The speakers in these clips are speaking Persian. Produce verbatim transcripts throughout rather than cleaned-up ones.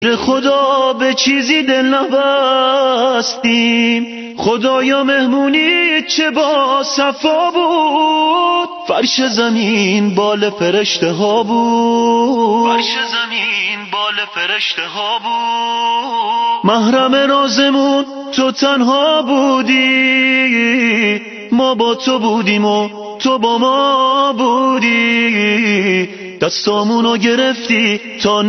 خدا به چیزی دل نبستیم، خدایا مهمونی چه با صفا بود، فرش زمین بال فرشته ها بود، فرش زمین بال فرشته ها بود. محرم رازمون تو تنها بودی، ما با تو بودیم و تو با ما بودی، دستامونو گرفتی تا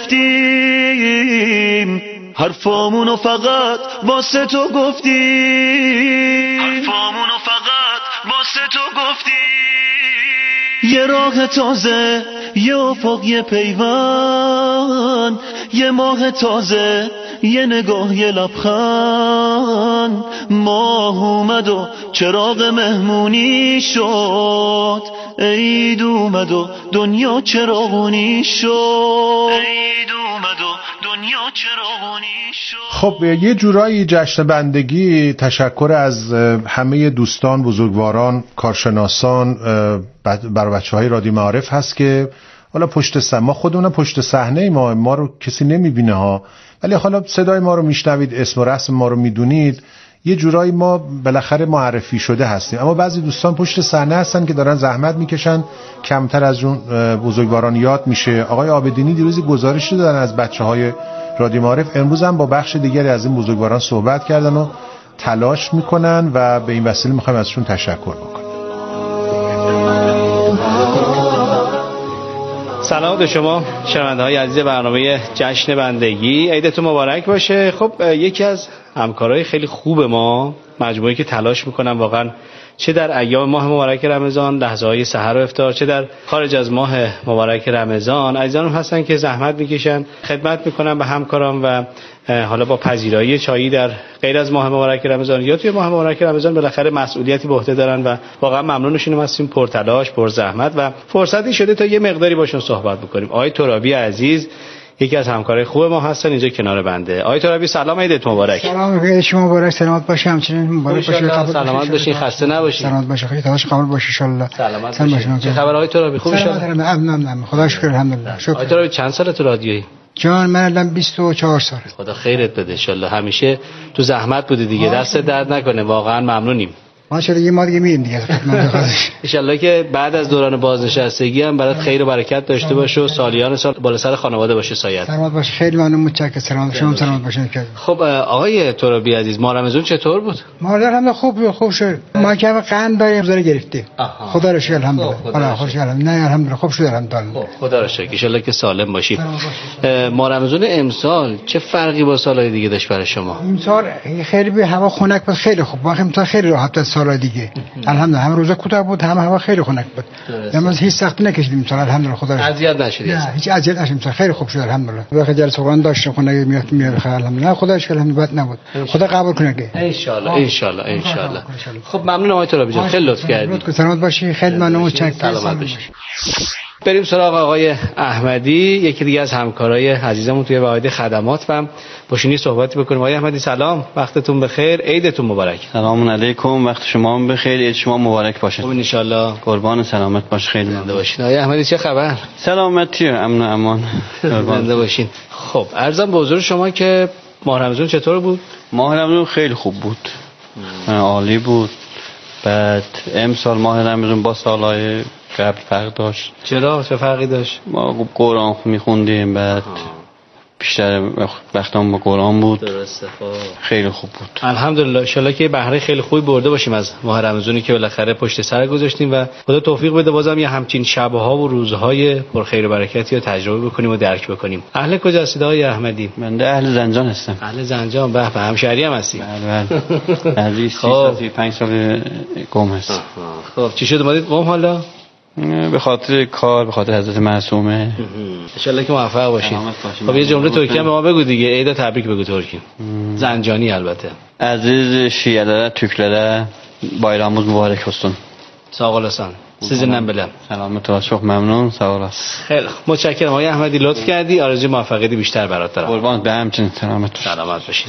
نیفتیم، حرفامونو فقط واسه تو گفتیم، حرفامونو فقط واسه تو گفتیم. یه راه تازه، یه افق، یه پیوند، یه ماه تازه، یه نگاه، یه لبخند. ماه اومد و چراغ مهمونی شد، عید اومد و دنیا چراغونی شد، عید اومد و دنیا چراغونی شد. خب یه جورایی جشن بندگی تشکر از همه دوستان، بزرگواران، کارشناسان برای بچه‌های رادیو معارف هست که حالا پشت صحنه، ما خودمون پشت صحنه، ما ما رو کسی نمیبینه ها، ولی حالا صدای ما رو میشنوید، اسم و رسم ما رو میدونید، یه جورایی ما بالاخره معرفی شده هستیم. اما بعضی دوستان پشت صحنه هستن که دارن زحمت میکشن، کمتر از اون بزرگواران یاد میشه. آقای عابدینی دیروزی گزارش دادن از بچه‌های رادیو معارف، امروز هم با بخش دیگری از این بزرگواران صحبت کردن و تلاش میکنن و به این وسیله میخوایم ازشون تشکر بکنیم. سلام به شما شنونده‌های عزیز برنامه جشن بندگی، عیدتون مبارک باشه. خب یکی از همکارای خیلی خوب ما، مجموعه‌ای که تلاش میکنن واقعا چه در ایام ماه مبارک رمضان، لحظه‌های سحر و افطار، چه در خارج از ماه مبارک رمضان، عزیزان هستن که زحمت میکشن، خدمت میکنن به همکاران و حالا با پذیرایی چایی در غیر از ماه مبارک رمضان یا توی ماه مبارک رمضان بالاخره مسئولیتی به عهده دارن و واقعا ممنونشون هستیم، پر تلاش، پر زحمت و فرصتی شده تا یه مقداری باشون صحبت بکنیم. آقای ترابی عزیز یکی از همکارای خوب ما هستن اینجا کنار بنده. آقای ترابی سلام، عیدتون مبارک. سلام، عید شما مبارک، سلامت باشید، همچنین مبارک باشید، سلامت باشین، خسته نباشید، سلامت باشید، خیلی تلاش قبول باشید ان شاء الله. سلامت باشید. چه خبر آقای ترابی؟ خوب شد؟ ممنونم، خدا شکر، الحمدلله. شکر. آقای ترابی چند سالت رادیویی؟ جان من الان بیست و چهار سال. خدا خیرت بده ان شاء الله. همیشه تو زحمت بودی دیگه، دست درد نکنه، واقعا ممنونیم. ماشاءالله دیگه ما دیگه میریم دیگه خدمت خودش. ان شاء الله که بعد از دوران بازنشستگی هم برات خیر و برکت داشته باشه و سالیان سال بالا سر خانواده باشه سایت. سلامت باش، خیلی ممنون، متشکرم. سلامت شما، سلامت باشین. خب آقای ترابی عزیز، ماه رمضان چطور بود؟ ماه رمضان خوب خوب شد. ما که قند داریم گذار گرفتیم. خدا رو شکر، الحمدلله. خدا خوش الحمدلله. نه الحمدلله خوب شد الحمدلله. خدا رو شکر. ان شاء الله که سالم باشید. ماه رمضان امسال چه فرقی با سالهای دیگه داشت برای شما؟ امسال خیلی به هوا خنک بود، خیلی خوب. ما امسال خیلی راحت از سالهای دیگه. الحمدلله هم روزا کوتاه بود، هم هوا خیلی خنک بود. امروز هیچ سختی نکشیدیم مثلا، الحمدلله. خدا رو اذیت نشدید؟ نه هیچ اذیت نشدیم، خیلی خوب شد الحمدلله. وقتی جلسه قرآن داشتیم خونه میاد میاد خیلی الحمدلله. خدا رو شکر، الحمدلله بد نبود. خدا قبول کنه ان شاء الله ان شاء الله ان شاء الله. خب ممنون آقای ترابی جان، خیلی لطف کردید. لطف سلامت باشی، خیلی ممنون، متشکرم. سلامت باشید. بریم سراغ آقای احمدی، یکی دیگه از همکارای عزیزمون توی واحد خدمات و باشینی صحبتی بکنیم. آقای احمدی سلام، وقتتون بخیر، عیدتون مبارک. سلام علیکم، وقت شما هم بخیر، عید شما مبارک باشه. خب ان شاء الله. قربان سلامت باش، خیلی زنده باشین. آقای احمدی چه خبر؟ سلامتی، امن و امان. زنده باشین. خب عرضم به حضور شما که ماه رمضان چطور بود؟ ماه رمضان خیلی خوب بود، عالی بود. بعد امسال ماه رمضان با سالهای قبل فرق داشت. چرا؟ چه فرقی داشت؟ ما قرآن میخوندیم، بعد بیشتر وقتام با قرآن بود. درسته. خیلی خوب بود الحمدلله. ان شاء الله که بهره خیلی خوبی برده باشیم از ماه رمضانی که بالاخره پشت سر گذاشتیم و خدا توفیق بده بازم یه همچین شب‌ها و روزهای پر خیر و برکتی رو تجربه بکنیم و درک بکنیم. اهل کجا هستید آقای احمدی؟ من اهل زنجان هستم. اهل زنجان، به به، همشهری هم هستی؟ بله بله. از سی سال پنج سال قم هست. خب چی شد اومدید قم حالا؟ به خاطر کار، به خاطر حضرت معصومه. ان شاء الله که موفق باشید. خب یه جمله ترکی هم به ما بگو دیگه، عید تبریک بگو ترکی. زنجانی البته. Aziz şiirlere, Türklere bayramımız mübarek olsun. Sağ olasın. Sizinle bilem. سلامت و çok memnun. sağ olasın. خیلی متشکرم آقای احمدی، لطف کردی. آرزوی موفقیت بیشتر برات دارم. قربان، به همچنین. سلامت سلامت باشید.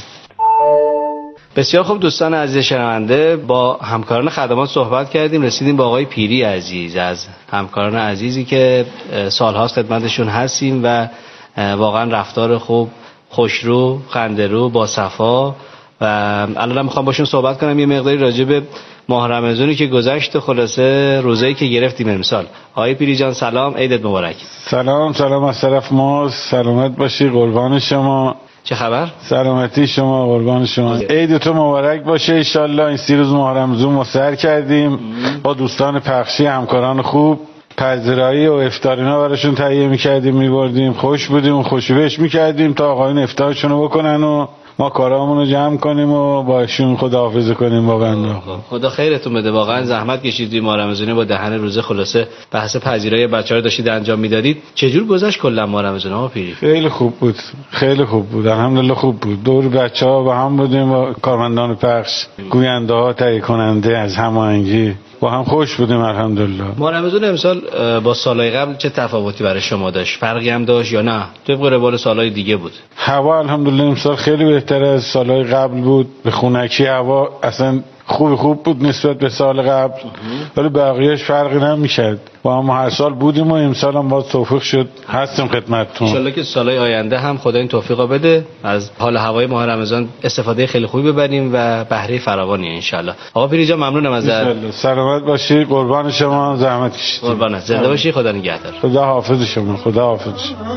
بسیار خوب دوستان عزیز شنونده، با همکاران خدمات صحبت کردیم، رسیدیم با آقای پیری عزیز، از همکاران عزیزی که سالهاست خدمتشون هستیم و واقعا رفتار خوب خوشرو، خنده‌رو، با صفا و الان میخوام باشون صحبت کنم یه مقداری راجع به ماه رمضانی که گذشت و خلاصه روزایی که گرفتیم امسال. آقای پیری جان سلام، عیدت مبارک. سلام سلام از طرف ما، سلامت باشی، قربان شما. چه خبر؟ سلامتی شما، قربان شما. عید تو مبارک باشه ان شاء الله. این سی روز ماه رمضان ما سر کردیم با دوستان پخشی، همکاران خوب، پذیرایی و افطارینا براشون تهیه می‌کردیم، می‌بردیم، خوش بودیم و خوشبش می‌کردیم تا آقایون افطارشون رو بکنن و ما کارامون رو جمع کنیم و باشون خداحافظی کنیم با بنده. خدا خیرتون بده، واقعا زحمت کشیدید ماه رمضانی با دهن روزه خلاصه بحث پذیرایی بچه‌ها رو داشتید انجام میدادید. چه جور گذشت کلا ماه رمضان ها پیری؟ خیلی خوب بود، خیلی خوب بود، الحمدلله خوب بود. دور بچه‌ها با هم بودیم با کارمندان پخش، گوینده‌ها، تهیه کننده از هماهنگی، با هم خوش بودیم الحمدلله. ماه رمضان امسال با سالهای قبل چه تفاوتی برای شما داشت؟ فرقی هم داشت یا نه طبق روال سالهای دیگه بود؟ هوا الحمدلله امسال خیلی بهتر از سالهای قبل بود. به خونکی هوا اصلا خوب خوب بود نسبت به سال قبل، ولی بقیهش فرقی نمی‌کرد. با هم هر سال بودیم و امسال هم باز توفیق شد هستیم خدمتتون. ان شاءالله که سالهای آینده هم خدا این توفیقا بده، از حال هوای ماه رمضان استفاده خیلی خوبی ببریم و بهره فراوانی ان شاءالله. آقا پیری جان ممنونم ازت. سلامت باشی، قربان شما، زحمت کشید. قربانت، زنده باشی، خدا نگهدار. خدا حافظ شما، خدا حافظ شما.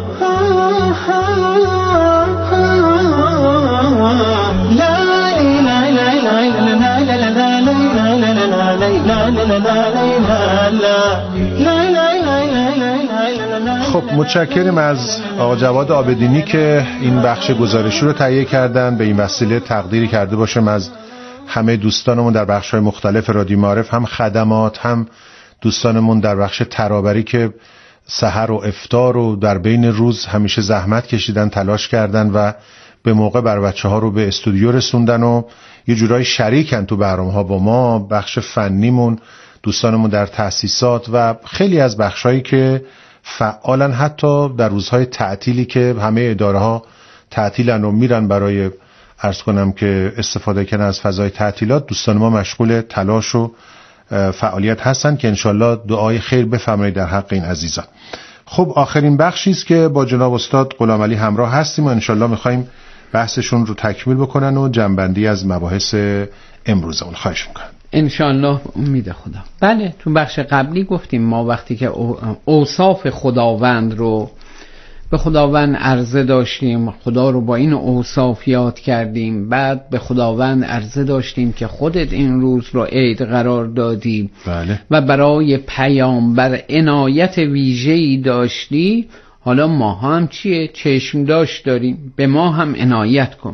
خب متشکرم از آقا جواد عابدینی که این بخش گزارشی رو تهیه کردن. به این وسیله تقدیری کرده باشم از همه دوستانمون در بخش‌های مختلف رادیو معارف، هم خدمات، هم دوستانمون در بخش ترابری که سحر و افطار و در بین روز همیشه زحمت کشیدن، تلاش کردن و به موقع بر بچه‌ها رو به استودیو رسوندن و یه جورایی شریکن تو برنامه‌ها با ما. بخش فنیمون، دوستانمون در تأسیسات و خیلی از بخشایی که فعالن، حتی در روزهای تعطیلی که همه اداره‌ها تعطیلن و میرن برای عرض کنم که استفاده کنن از فضای تعطیلات، دوستان ما مشغول تلاش و فعالیت هستن که انشالله دعای خیر بفرمایید در حق این عزیزان. خب آخرین بخشی است که با جناب استاد غلامعلی همراه هستیم و انشالله میخوایم بحثشون رو تکمیل بکنن و جنبندی از مباحث امروز اون. خواهش میکنم. انشالله امید خدا. بله تو بخش قبلی گفتیم ما وقتی که اوصاف خداوند رو به خداوند عرضه داشتیم، خدا رو با این اوصاف یاد کردیم، بعد به خداوند عرضه داشتیم که خودت این روز رو عید قرار دادی بله. و برای پیامبر عنایت ویژه‌ای داشتی. حالا ما هم چیه؟ چشم داشت داریم، به ما هم عنایت کن.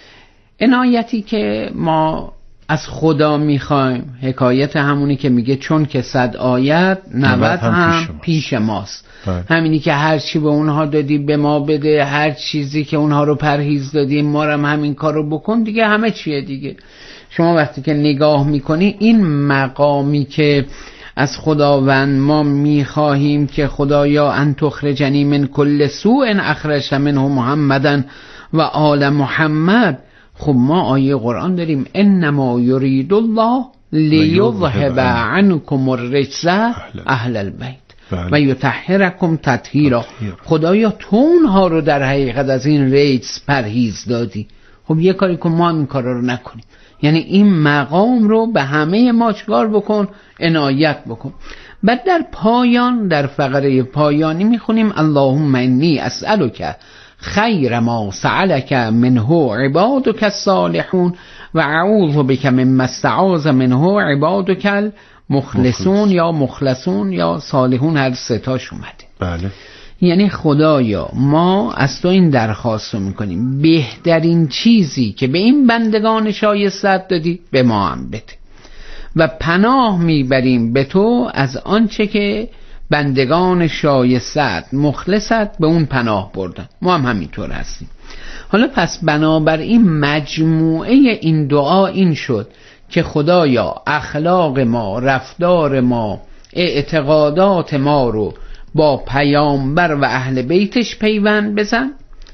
عنایتی که ما از خدا میخوایم حکایت همونی که میگه چون که صد آیت نود هم, هم پیش ماست. باید. همینی که هر چی به اونها دادی به ما بده، هر چیزی که اونها رو پرهیز دادی ما هم همین کار رو بکن دیگه، همه چیه دیگه. شما وقتی که نگاه میکنی این مقامی که از خداوند ما میخواهیم که خدایا ان تخرجنی من کل سوء اخرجت منه محمدن و آل محمد. خب ما آیه قرآن داریم انما یرید الله لیذهب عنکم الرجس اهل البیت و یطهرکم تطهیرا. خدایا تو اونها رو در حقیقت از این رجس پرهیز دادی. خب یه کاری کن ما این کارا رو نکنیم. یعنی این مقام رو به همه ما چکار بکن؟ عنایت بکن. بعد در پایان، در فقره پایانی میخونیم اللهم انی اسألک خیر ما سألک منه عبادک الصالحون و اعوذ بک مما استعاذ منه عبادک المخلصون یا مخلصون یا صالحون، هر سه تاش اومده. بله. یعنی خدایا ما از تو این درخواست رو میکنیم بهترین چیزی که به این بندگان شایسته دادی به ما هم بده و پناه میبریم به تو از آنچه که بندگان شایستت مخلصت به اون پناه بردن. ما هم همینطور هستیم. حالا پس بنابراین مجموعه این دعا این شد که خدایا اخلاق ما، رفتار ما، اعتقادات ما رو با پیامبر و اهل بیتش پیوند بزن،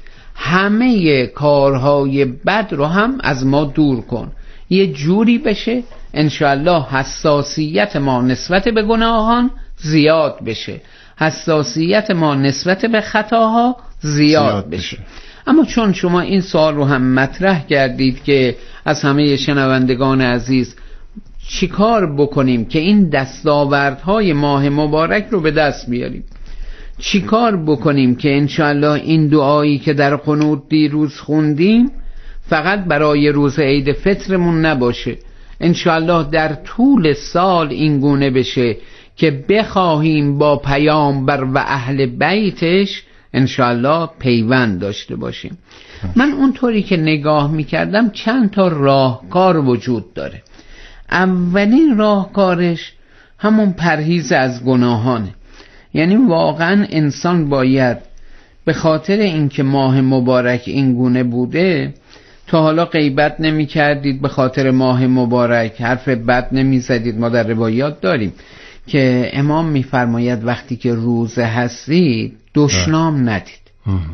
همه کارهای بد رو هم از ما دور کن، یه جوری بشه انشاءالله حساسیت ما نسبت به گناهان زیاد بشه، حساسیت ما نسبت به خطاها زیاد, زیاد بشه. بشه اما چون شما این سوال رو هم مطرح کردید که از همه شنوندگان عزیز چیکار بکنیم که این دستاوردهای ماه مبارک رو به دست بیاریم، چیکار بکنیم که انشاءالله این دعایی که در قنوت دیروز خوندیم فقط برای روز عید فطرمون نباشه، انشاءالله در طول سال این گونه بشه که بخواهیم با پیامبر و اهل بیتش انشاءالله پیوند داشته باشیم. من اونطوری که نگاه میکردم چند تا راهکار وجود داره. اولین راهکارش همون پرهیز از گناهانه، یعنی واقعا انسان باید به خاطر اینکه ماه مبارک این گونه بوده، تا حالا غیبت نمی کردید به خاطر ماه مبارک، حرف بد نمی زدید. ما در روایات داریم که امام می فرماید وقتی که روزه هستید دشنام ندید.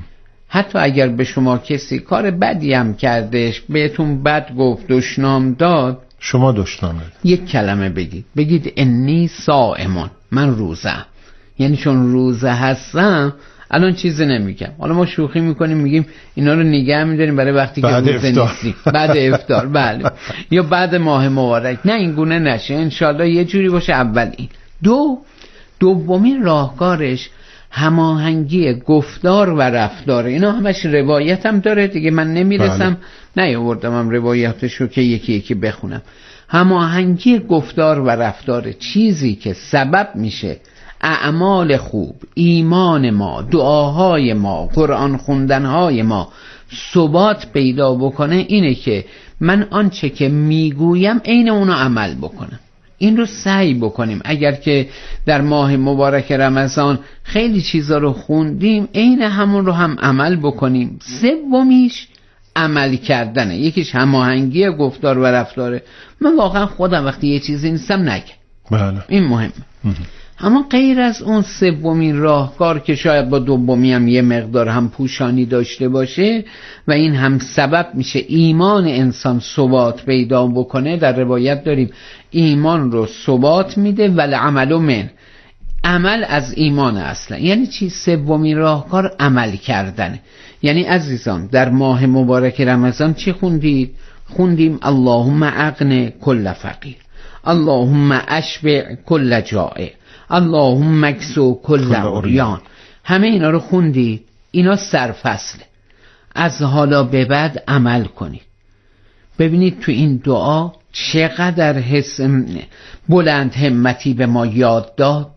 حتی اگر به شما کسی کار بدی هم کردش، بهتون بد گفت، دشنام داد، شما دشنام ندید، یک کلمه بگید، بگید انی صائمون، من روزه، یعنی چون روزه هستم الان چیزی نمیگم. حالا ما شوخی میکنیم میگیم اینا رو نگه میداریم برای وقتی که روزه نیستیم، بعد افطار، بله، یا بعد ماه مبارک. نه، این گونه نشه، انشالله یه جوری باشه. اول این. دو دومین راهکارش هماهنگی گفتار و رفتار. اینا همش روایت هم داره دیگه، من نمیرسم نیاوردم هم روایاتشو که یکی یکی بخونم. هماهنگی گفتار و رفتار، چیزی که سبب میشه اعمال خوب، ایمان ما، دعاهای ما، قرآن خوندنهای ما ثبات پیدا بکنه، اینه که من آنچه که میگویم عین اونو عمل بکنم. این رو سعی بکنیم. اگر که در ماه مبارک رمضان خیلی چیزا رو خوندیم، عین همون رو هم عمل بکنیم. سومیش عمل کردنه، یکیش هماهنگی گفتار و رفتاره. من واقعا خودم وقتی یه چیزی نیستم نگم، بله، این مهمه. اما غیر از اون سومین راهکار که شاید با دومی هم یه مقدار هم پوشانی داشته باشه و این هم سبب میشه ایمان انسان ثبات پیدا بکنه، در روایت داریم ایمان رو ثبات میده ولی عمل من، عمل از ایمان اصلا. یعنی چی؟ سومین راهکار عمل کردنه. یعنی عزیزان در ماه مبارک رمضان چی خوندید؟ خوندیم اللهم اغن کل فقیر، اللهم اشبع کل جائع، اللهم مکسو کل عریان. همه اینا رو خوندید، اینا سرفصله. از حالا به بعد عمل کنید. ببینید تو این دعا چقدر حس بلند همتی به ما یاد داد.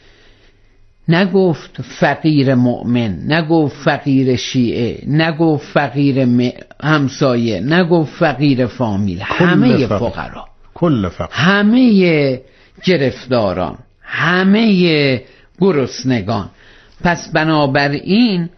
نگفت فقیر مؤمن، نگفت فقیر شیعه، نگفت فقیر همسایه، نگفت فقیر فامیل، همه فقرا، کل فقر، همه گرفتاران، همه گرسنگان. پس بنابراین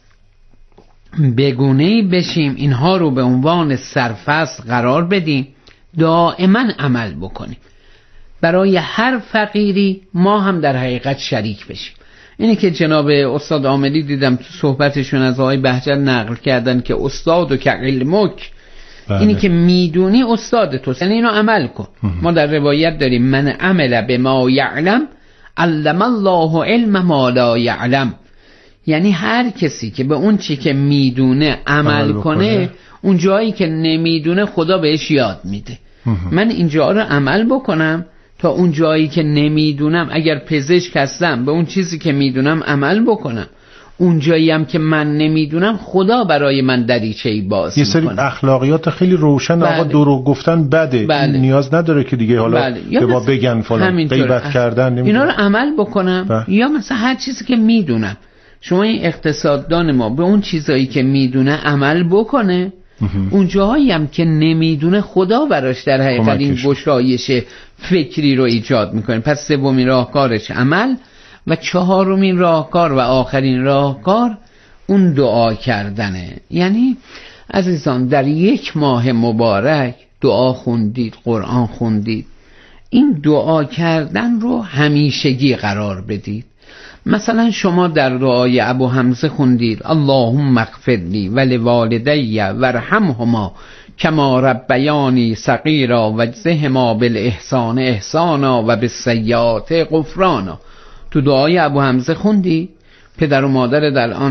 بگونه‌ای بشیم اینها رو به عنوان سرفصل قرار بدیم، دائما عمل بکنیم. برای هر فقیری ما هم در حقیقت شریک بشیم. اینی که جناب استاد عاملی دیدم تو صحبتشون از آقای بهجت نقل کردن که استاد و که علمک، اینی که میدونی استاد توست، یعنی اینو عمل کن. ما در روایت داریم من عمل بما یعلم علم الله علم ما لا یعلم، یعنی هر کسی که به اون چی که میدونه عمل, عمل کنه، اون جایی که نمیدونه خدا بهش یاد میده. من اینجا رو عمل بکنم تا اون جایی که نمیدونم، اگر پزشک هستم به اون چیزی که میدونم عمل بکنم، اون جایی هم که من نمیدونم خدا برای من دریچه‌ای باز یه سری میکنه. اخلاقیات خیلی روشن. بله. آقا دروغ گفتن بده، بله. نیاز نداره که دیگه حالا بله. به ما بگن فلان غیبت کردن نمیدونم. اینا رو عمل بکنم. بله. یا مثلا هر چیزی که میدونم، شما این اقتصاددان ما به اون چیزایی که میدونه عمل بکنه، اون جاهایی هم که نمیدونه خدا براش در حقیقت این گشایش فکری رو ایجاد میکنه. پس سومین راهکارش عمل و چهارمین راهکار و آخرین راهکار اون دعا کردنه. یعنی عزیزان در یک ماه مبارک دعا خوندید، قرآن خوندید، این دعا کردن رو همیشگی قرار بدید. مثلا شما در دعای ابو حمزه خوندید اللهم اغفر لی ولوالدی وارحمهما کما ربیانی صغیرا واجزهما بالاحسان احسانا و بالسیئات غفرانا. تو دعای ابو حمزه خوندی پدر و مادر در آن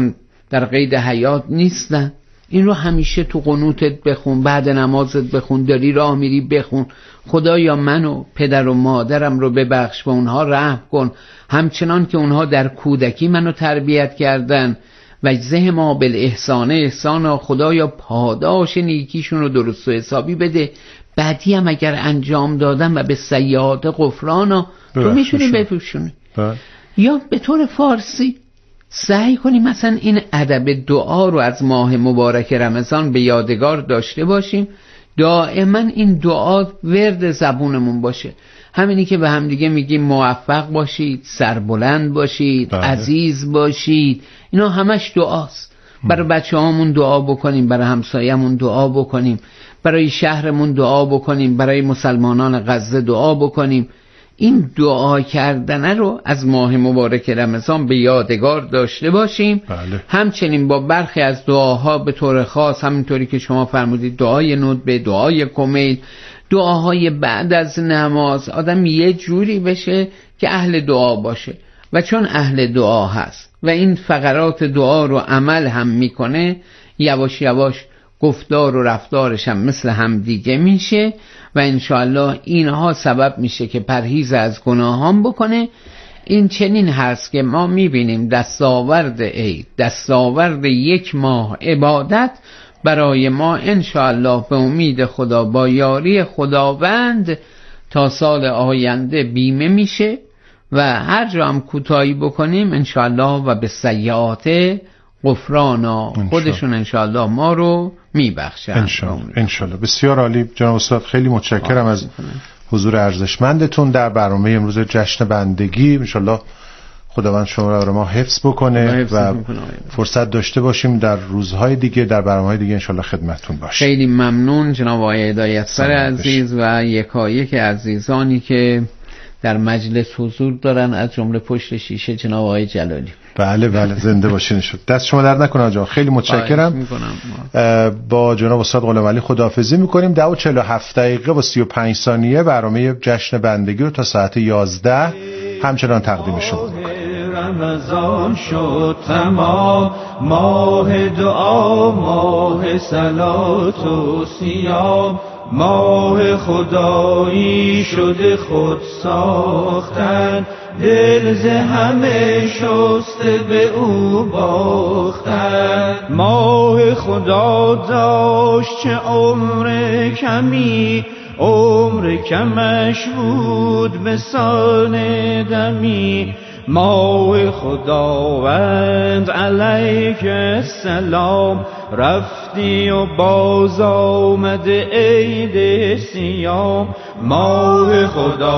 در قید حیات نیستن. این رو همیشه تو قنوتت بخون، بعد نمازت بخون، داری راه میری بخون خدایا منو پدر و مادرم رو ببخش، به اونها رحم کن همچنان که اونها در کودکی منو تربیت کردن و جزه ما بالاحسان احسانا، خدایا پاداش نیکیشون رو درست و حسابی بده، بعدی هم اگر انجام دادن و به سیئات غفرانا تو میتونی بپوشونی. یا به طور فارسی سعی کنیم مثلا این ادب دعا رو از ماه مبارک رمضان به یادگار داشته باشیم، دائما این دعا ورد زبونمون باشه. همینی که به هم دیگه میگیم موفق باشید، سربلند باشید، بله. عزیز باشید، اینا همش دعاست. برای بچه هامون دعا بکنیم، برای همسایمون دعا بکنیم، برای شهرمون دعا بکنیم، برای مسلمانان غزه دعا بکنیم. این دعا کردن رو از ماه مبارک رمضان به یادگار داشته باشیم. بله. همچنین با برخی از دعاها به طور خاص همینطوری که شما فرمودید، دعای ندبه، دعای کمیل، دعاهای بعد از نماز، آدم یه جوری بشه که اهل دعا باشه و چون اهل دعا هست و این فقرات دعا رو عمل هم میکنه، یواش یواش گفتار و رفتارش هم مثل هم دیگه میشه و انشاءالله اینها سبب میشه که پرهیز از گناهان بکنه. این چنین هست که ما میبینیم دستاورد عید، دستاورد یک ماه عبادت برای ما انشاءالله به امید خدا با یاری خداوند تا سال آینده بیمه میشه و هر جا هم کوتاهی بکنیم انشاءالله و به سیئات غفرانا خودشون انشاءالله ما رو میبخشن انشاءالله. انشاءالله. بسیار عالی جناب استاد، خیلی متشکرم از حضور ارزشمندتون در برنامه امروز جشن بندگی. انشاءالله خداوند شما رو ما حفظ بکنه و فرصت داشته باشیم در روزهای دیگه، در برنامه‌های دیگه انشاءالله خدمتتون باشیم. خیلی ممنون جناب آقای هدایتفر عزیز و یکایک عزیزانی که در مجلس حضور دارن، از جمله پشت شیشه جناب آقای جلالی. بله بله زنده باشین. شد دست شما درد نکنه آقا، خیلی متشکرم. با جناب استاد غلامعلی خداحافظی میکنیم. ده و چهل و هفت دقیقه و سی و پنج ثانیه برنامه جشن بندگی رو تا ساعت یازده همچنان تقدیم شما میکنیم. رمضان شد تمام، ماه دعا، ماه صلات و صیام، ماه خدایی شده خود ساختن، دل ز همه شسته به او باختن. ماه خدا داشت چه عمر کمی، عمر کمش بود به سان دمی. ماه خداوند علیک السلام، رفتی و باز آمده عید صیام. ماه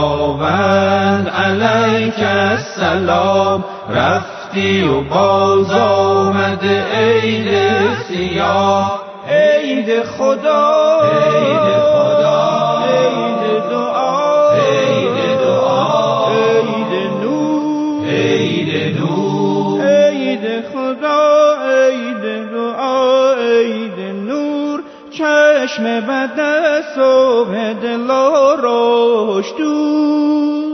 خداوند علیک السلام، رفتی و باز آمده عید صیام. عید خدا، عید خدا، عید دعا، عید دعا، عید نور، عید نور، عید خدا، عید دعا، عید نور. چشم بد صبح دل روش دور،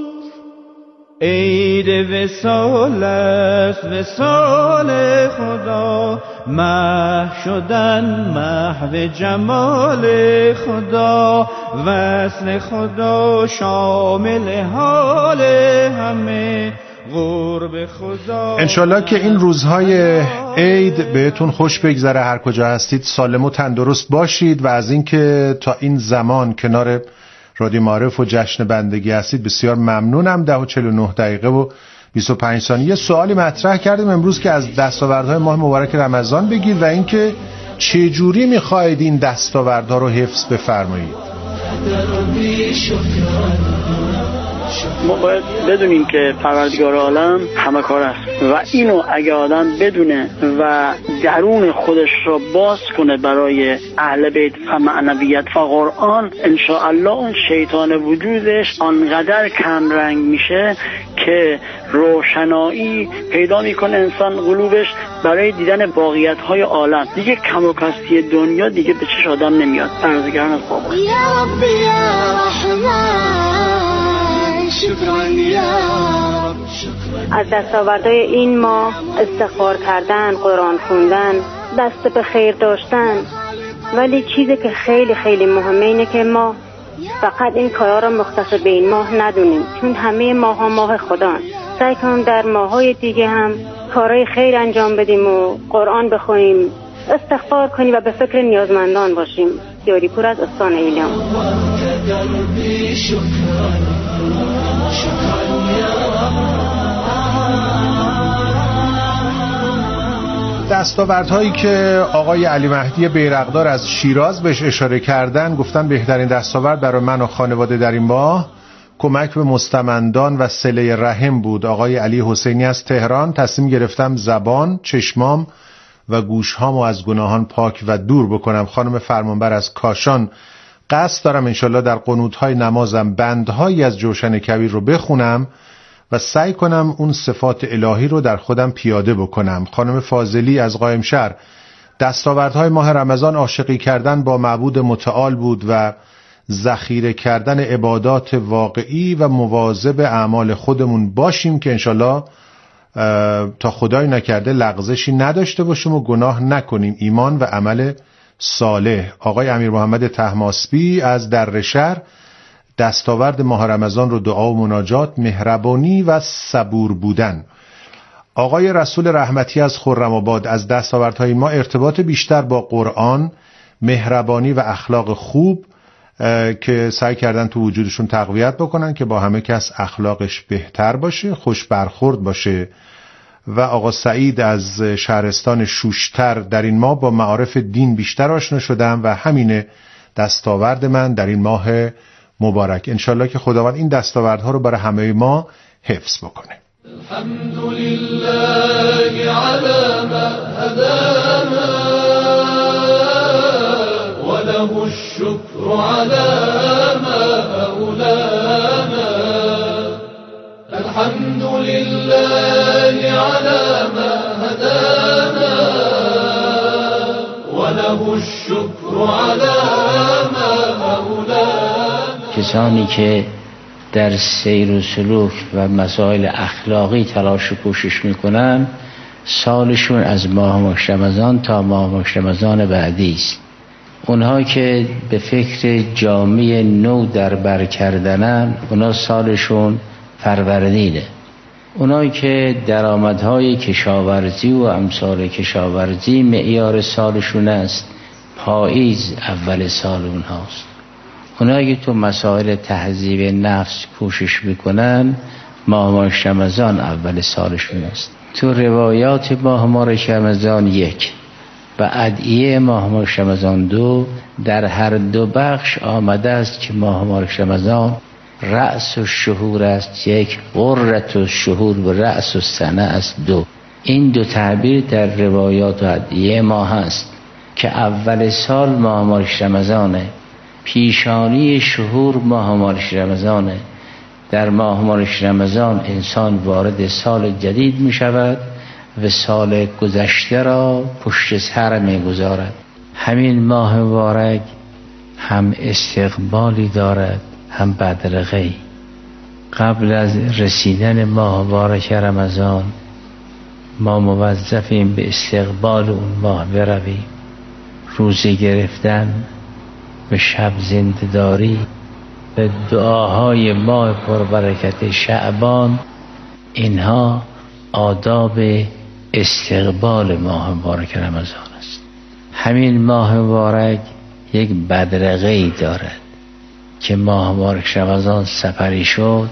عید وصال است وصال خدا، محو شدن محو جمال خدا، وصل خدا شامل حال همه قرب خدا. انشالله که این روزهای عید بهتون خوش بگذره، هر کجا هستید سالم و تندرست باشید و از اینکه تا این زمان کنار رادیو معارف و جشن بندگی هستید بسیار ممنونم. ده و چهل و نه دقیقه و بیست و پنج ثانیه. یه سوالی مطرح کردیم امروز که از دستاوردهای ماه مبارک رمضان بگید و اینکه چه جوری می‌خواید این دستاوردها رو حفظ بفرمایید. ما باید بدونیم که پروردگار عالم همه کار است و اینو اگه آدم بدونه و درون خودش رو باز کنه برای اهل بیت و معنویت و قرآن، انشاءالله اون شیطان وجودش آنقدر کم رنگ میشه که روشنایی پیدا میکنه انسان قلوبش برای دیدن باقیت های عالم. دیگه کم و کاستی دنیا دیگه به چش آدم نمیاد. پروردگاران از بابا. از دستاوردهای این ماه استغفار کردن، قرآن خوندن، دست به خیر داشتن، ولی چیزی که خیلی خیلی مهمه اینه که ما فقط این کارا رو مختص به این ماه ندونیم، چون همه ماه ها ماه خدا. سعی کنیم در ماهای دیگه هم کارهای خیر انجام بدیم و قرآن بخونیم، استغفار کنیم و به فکر نیازمندان باشیم. یاری پور از استان ایلام. دستاوردهایی که آقای علی مهدی بیرقدار از شیراز بهش اشاره کردن، گفتن بهترین دستاورد برای من و خانواده در این ماه کمک به مستمندان و صله رحم بود. آقای علی حسینی از تهران: تصمیم گرفتم زبان، چشمام و گوشهامو از گناهان پاک و دور بکنم. خانم فرمانبر از کاشان: قصد دارم انشالله در قنوت‌های نمازم بندهایی از جوشن کبیر رو بخونم و سعی کنم اون صفات الهی رو در خودم پیاده بکنم. خانم فاضلی از قائمشهر: دستاوردهای ماه رمضان عاشقی کردن با معبود متعال بود و ذخیره کردن عبادات واقعی و مواظب اعمال خودمون باشیم که انشالله تا خدای نکرده لغزشی نداشته باشیم و گناه نکنیم. ایمان و عمل صالح. آقای امیر محمد طهماسبی از دره دستاورد ماه رمضان رو دعا و مناجات، مهربانی و صبور بودن. آقای رسول رحمتی از خرم‌آباد: از دستاوردهای ما ارتباط بیشتر با قرآن، مهربانی و اخلاق خوب که سعی کردن تو وجودشون تقویت بکنن که با همه کس اخلاقش بهتر باشه، خوش برخورد باشه. و آقا سعید از شهرستان شوشتر: در این ماه با معارف دین بیشتر آشنا شدم و همین دستاورد من در این ماه مبارک. انشالله که خداوند این دستاوردها رو برای همه ما حفظ بکنه. الحمدلله على ما هدانا وله الشكر على ما أولانا. الحمدلله على ما هدانا وله الشكر على ما أولانا. کسانی که در سیر و سلوک و مسائل اخلاقی تلاش و کوشش میکنن، سالشون از ماه رمضان تا ماه رمضان بعدی است. اونها که به فکر جامعه نو در بر کردنن، اونا سالشون فروردینه. اونایی که درآمدهای کشاورزی و امثال کشاورزی معیار سالشون است، پاییز اول سال اونهاست. اونایی که تو مسائل تهذیب نفس کوشش میکنن، ماه رمضان اول سالشون است. تو روایات ماه رمضان یک و ادعیه ماه رمضان دو در هر دو بخش آمده است که ماه رمضان رأس الشهور است یک، غرة الشهور و رأس السنه است دو. این دو تعبیر در روایات و ادعیه ما هست که اول سال ماه رمضانه، پیشانی شهور ماه رمضانه. در ماه رمضان انسان وارد سال جدید می شود و سال گذشته را پشت سر می گذارد. همین ماه مبارک هم استقبالی دارد هم بدرقه‌ای. قبل از رسیدن ماه مبارک رمضان ما موظفیم به استقبال اون ماه برویم. روزه گرفتن و شب زنده‌داری و دعاهای ماه پربرکت شعبان، اینها آداب استقبال ماه مبارک رمضان است. همین ماه مبارک یک بدرقه‌ای دارد که ماه مبارک رمضان سپری شد.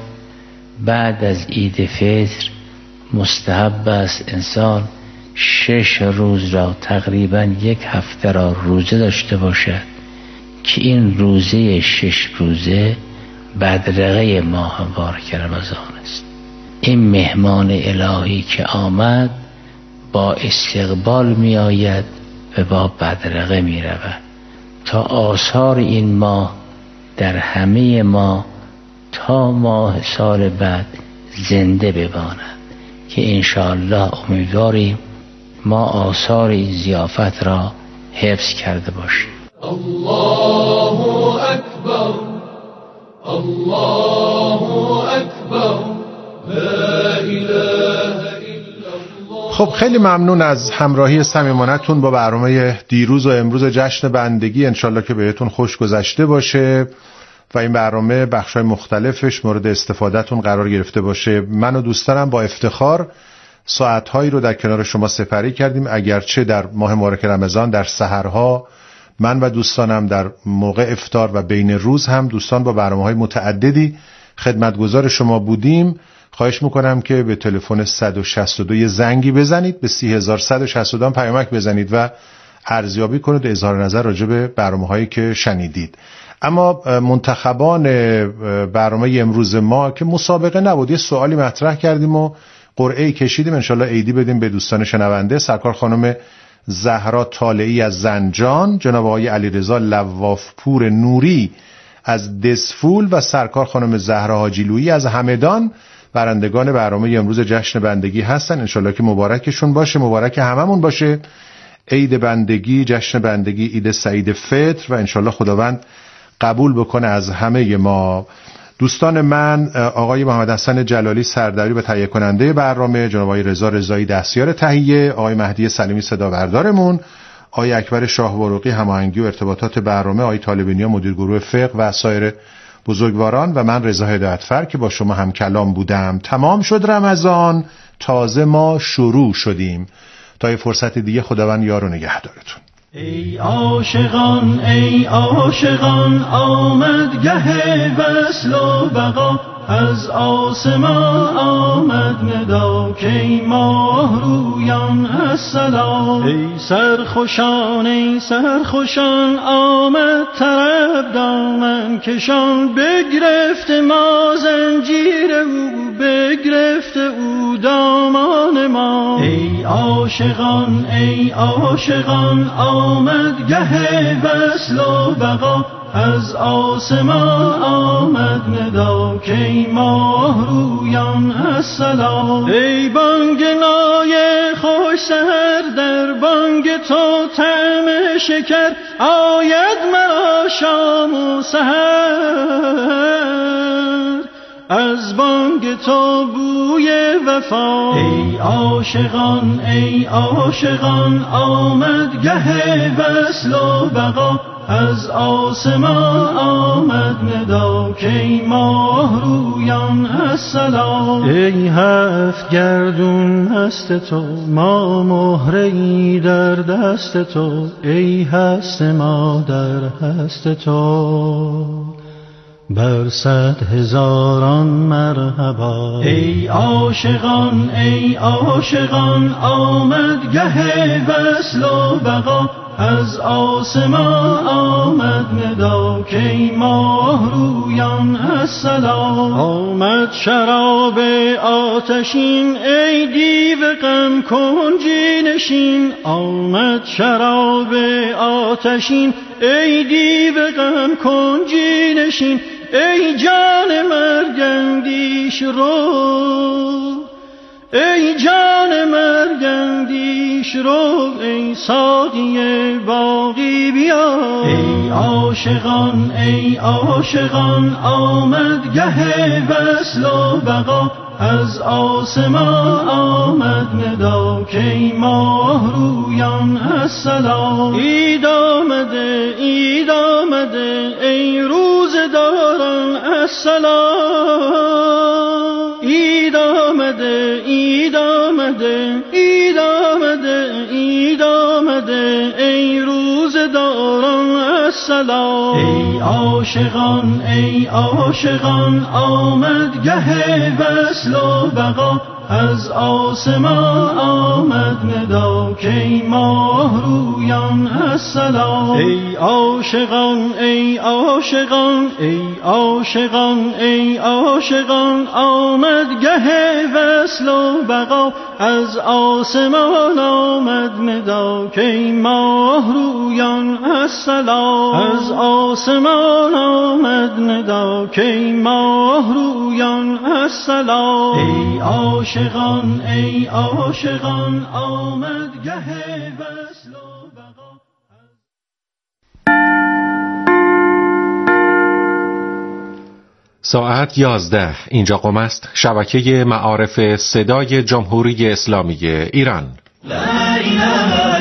بعد از عید فطر مستحب است انسان شش روز را، تقریبا یک هفته را روزه داشته باشد که این روزه شش روزه بدرقه ماه مبارک رمضان است. این مهمان الهی که آمد با استقبال می آید و با بدرقه می رود تا آثار این ماه در همه ما تا ماه سال بعد زنده بماند که انشاءالله امیدواریم ما آثار این ضیافت را حفظ کرده باشیم. الله أكبر الله اکبر لا اله. خب خیلی ممنون از همراهی صمیمانه‌تون با برنامه دیروز و امروز جشن بندگی. انشالله که بهتون خوش گذشته باشه و این برنامه بخشای مختلفش مورد استفادهتون قرار گرفته باشه. من و دوستانم با افتخار ساعتهایی رو در کنار شما سپری کردیم، اگرچه در ماه مبارک رمضان در سحرها من و دوستانم در موقع افطار و بین روز هم دوستان با برنامه‌های متعددی خدمتگزار شما بودیم. خواهش میکنم که به تلفن صد و شصت و دو زنگی بزنید، به سی هزار صد و شصت و دو پیامک بزنید و ارزیابی کنید، اظهار نظر راجع به برنامه‌هایی که شنیدید. اما منتخبان برنامه امروز ما که مسابقه نبود، یه سوالی مطرح کردیم و قرعه‌ای کشیدیم، انشالله عیدی بدیم به دوستان شنونده. سرکار خانم زهرا طالعی از زنجان، جناب آقای علیرضا لوافپور نوری از دسفول و سرکار خانم زهرا حاجیلویی از همدان برندگان برنامه امروز جشن بندگی هستن. انشالله که مبارکشون باشه، مبارک هممون باشه. عید بندگی، جشن بندگی، عید سعید فطر و انشالله خداوند قبول بکنه از همه ما. دوستان من، آقای محمد حسن جلالی سردبیر و تهیه کننده برنامه، جناب آقای رضا رضایی دستیار تهیه، آقای مهدی سلیمی صدا بردارمون، آقای اکبر شاهوارقی هماهنگی و ارتباطات برنامه، آقای طالبینیا مدیر گروه فقه و سایر بزرگواران و من رضا هدایتفر که با شما هم کلام بودم. تمام شد رمضان، تازه ما شروع شدیم. تا یه فرصت دیگه خداوند یار و نگهدارتون. ای عاشقان ای عاشقان آمد گه وصل و بقا، از آسمان آمد ندا که ماه رویان السلام. ای سرخوشان ای سرخوشان آمد طرب دامن کشان، بگرفت ما زنجیر او بگرفت او دامان ما. ای عاشقان ای عاشقان آمد گه وصل و بقا، از آسمان آمد ندا که ماه رویان السلام. ای بانگ نای خوش سحر در بانگ تو طعم شکر، آید مرا شام و سحر از بانگ تو بوی وفا. ای عاشقان ای عاشقان آمد گه وصل و بقا، از آسمان آمد ندا که ماه رویان السلام. ای هفت گردون هست تو ما مهره‌ای در دست تو، ای هست ما در هست تو بر صد هزاران مرحبا. ای عاشقان ای عاشقان آمد گه وصل و بقا، از آسمان آمد ندا که ماه رویان السلام. آمد شراب آتشین ای دیو غم کنجی نشین، آمد شراب آتشین ای دیو غم کنجی نشین. ای جان مرگ اندیش رو، ای جان مرگ اندیش رو، ای ساقی باقی بیا. ای عاشقان ای عاشقان آمد گه وصل و بقا، از آسمان آمد ندا که ماه رویان السلام. عید آمده عید آمده ای روزداران السلام. عید آمده عید آمده عید آمده عید آمده ای روزداران السلام. ای عاشقان ای عاشقان آمد گه وصل و بقا، از آسمان آمد ندا که ماه رویان السلام. ای عاشقان ای عاشقان ای عاشقان ای عاشقان آمد گه وصل و بقا، از آسمان آمد ندا که ماه رویان السلام. از آسمان آمد ندا که ماه رویان السلام. ای عاشقان ای عاشقان آمد گه وصل و بقا. ساعت یازده. اینجا قم است، شبکه معارف صدای جمهوری اسلامی ایران. لا اله